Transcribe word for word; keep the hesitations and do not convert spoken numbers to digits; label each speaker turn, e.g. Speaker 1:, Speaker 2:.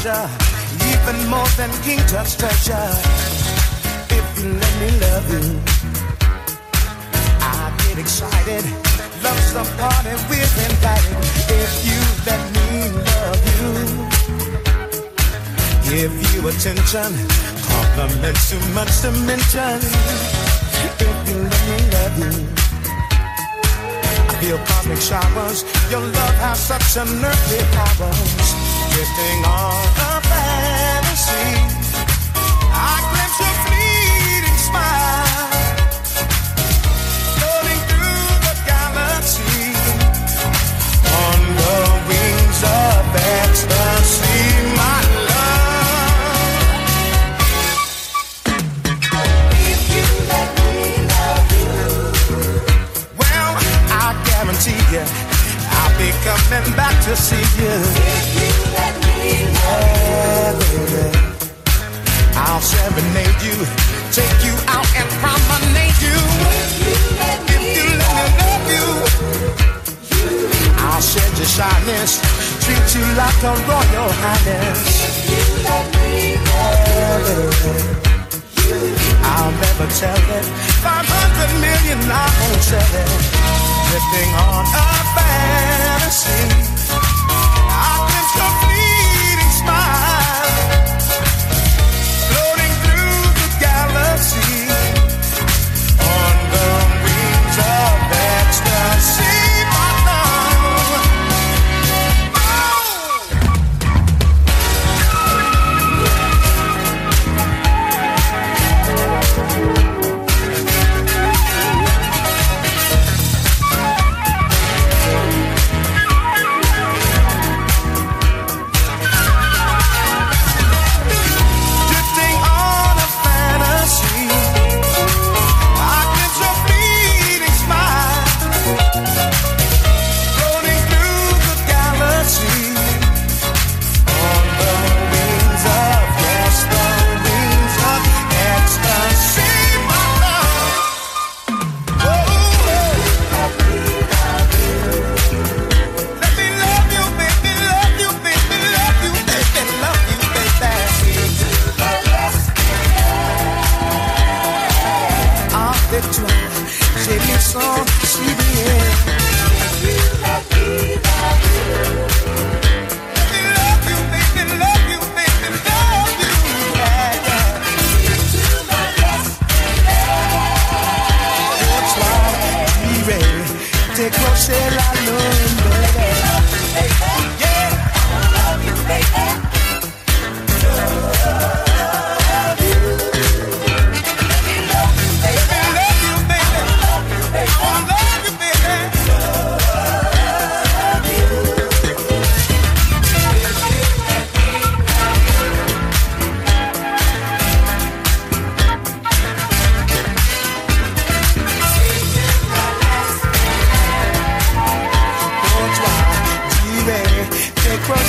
Speaker 1: pleasure, even more than King Tut's treasure. If you let me love you, I get excited. Love's the party we're invited. If you let me love you, give you attention, compliments too much to mention. If you let me love you, I feel cosmic showers. Your love has such unearthly powers. Drifting on a fantasy, I glimpse your fleeting smile, floating through the galaxy on the wings of ecstasy, my love. If you let me love you, well, I guarantee you I'll be coming back to see you. If you let me love you, baby, I'll serenade you, take you out and promenade you. If you let me, if you let me love you, you, I'll shed your shyness, treat you like a royal highness. If you let me love you, you, I'll never tell it. Five hundred million I won't sell it. Drifting on a fantasy, I glimpse your fleeting smile, floating through the galaxy on the wings of ecstasy, my love. Cross